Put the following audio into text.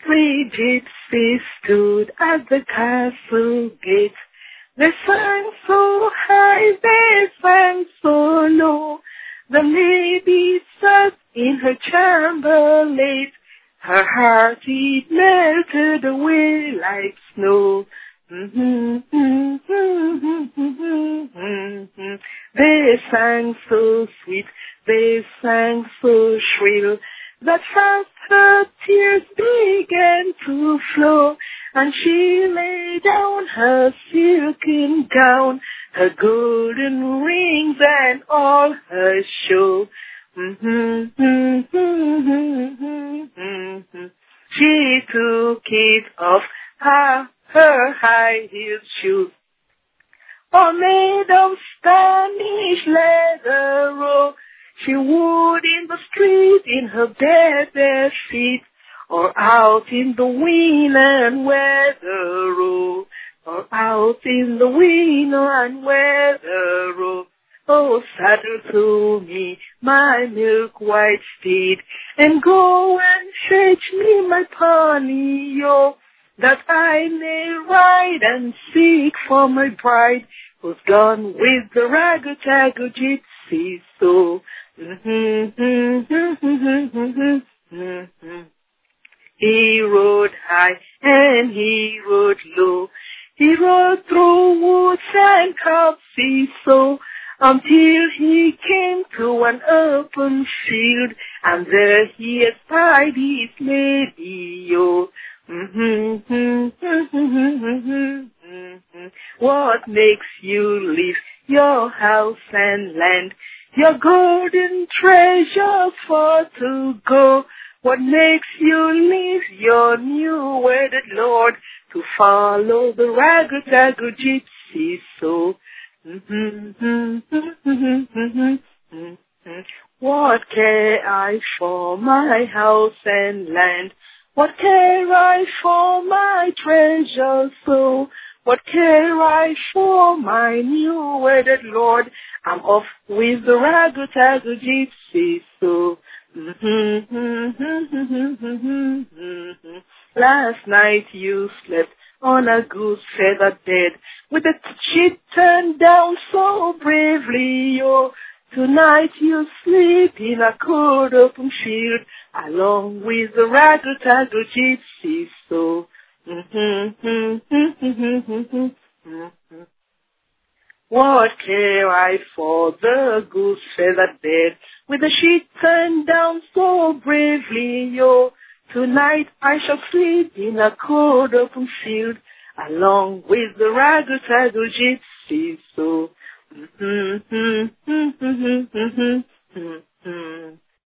Three gypsies stood at the castle gate. They sang so high, they sang so low. The lady sat in her chamber late. Her heart it melted away like snow. They sang so sweet, they sang so shrill, that fast her tears began to flow, and she lay down her silken gown, her golden rings and all her show. She took it off her high-heeled shoes, all made of Spanish leather roll. She would in the street in her bare feet, or out in the wind and weather roll, or out in the wind and weather roll. Oh, saddle to me my milk-white steed, and go and fetch me my pony, yo, that I may ride and seek for my bride, who's gone with the raggle-taggle gypsy soul. He rode high and he rode low. He rode through woods and copses so, until he came to an open field, and there he espied his lady, yo. What makes you leave your house and land, your golden treasures for to go? What makes you leave your new wedded lord to follow the raggle-taggle gypsy soul? What care I for my house and land? What care I for my treasure so? What care I for my new wedded lord? I'm off with the raggle-taggle gypsy so. Last night you slept on a goose feather bed, with the sheet turned down so bravely, yo. Tonight you sleep in a cold open field, along with the raggle-taggle gypsy so. What care I for the goose feather bed, with the sheet turned down so bravely, yo. Tonight I shall sleep in a cold open field, along with the raggle-taggle gypsy so.